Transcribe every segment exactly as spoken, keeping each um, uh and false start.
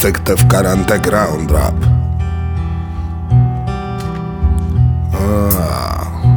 Addictive car underground rap. Ah.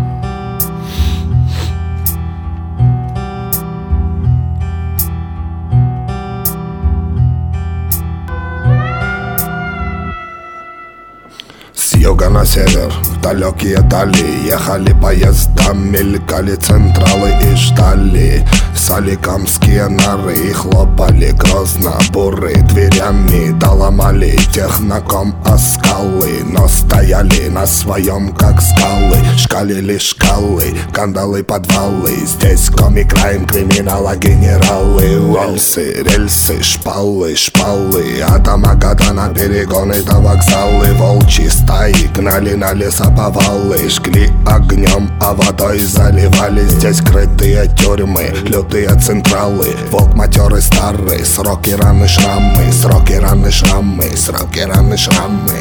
С юга на север, в далекие дали ехали поезда, мелькали централы и ждали соликамские норы и хлопали грозно буры дверями, да ломали техноком о скалы, но стояли на своем как скалы, шкалили шкалы, кандалы, подвалы. Здесь коми-крайм, криминала, генералы, уолсы, рельсы, шпалы, шпалы, от Амагата на перегоны до вокзалы. Волчьи стаи гнали на лесоповалы, жгли огнем, а водой заливали. Здесь крытые тюрьмы, лютые централы, волк матерый старый, сроки, раны, шрамы, сроки, раны, шрамы, сроки, раны, шрамы.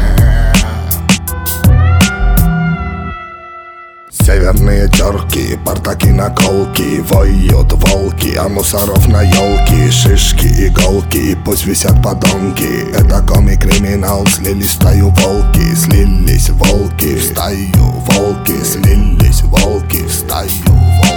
Северные терки, портаки, наколки, воют волки, а мусоров на елки, шишки, иголки, пусть висят подонки. Это коми-криминал, слились в стаю волки, слились волки в стаю волки, слились волки в стаю волки.